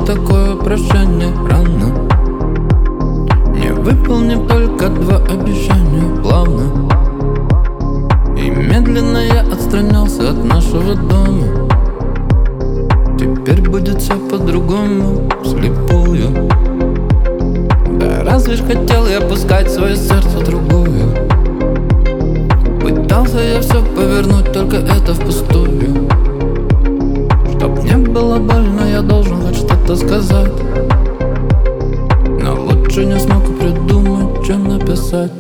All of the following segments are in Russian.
такое прощание рано, не выполнив только 2 обещания плавно. И медленно я отстранялся от нашего дома. Теперь будет все по-другому, вслепую. Да разве ж хотел я пускать свое сердце в другую? Пытался я все повернуть, только это впустую. Чтоб не было больно, я должен хоть что-то сказать, но лучше не смог придумать, чем написать.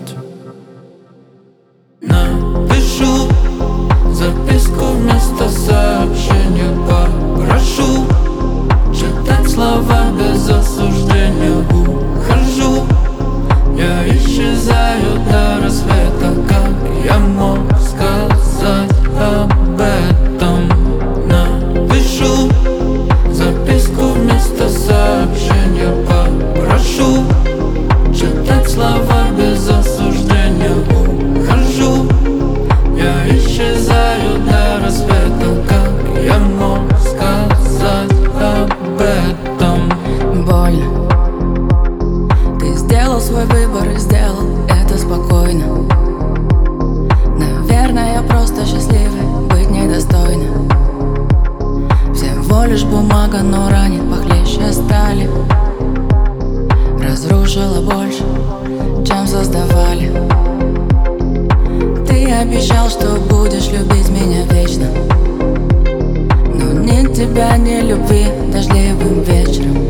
Напишу записку вместо сообщения, попрошу читать слова без осуждения. Ухожу, я исчезаю до рассвета. Как я мог сказать об этом? Напишу записку вместо сообщения, попрошу читать слова без осуждения. Ухожу, я исчезаю до рассвета. Как я мог сказать об этом? Больно. Ты сделал свой выбор и сделал это спокойно. Наверное, я просто счастливый быть недостойна. Всего лишь бумага, но ранит похлеще стали. Разрушила больше, чем создавали. Ты обещал, что будешь любить меня вечно, но ни тебя, ни любви дождливым вечером.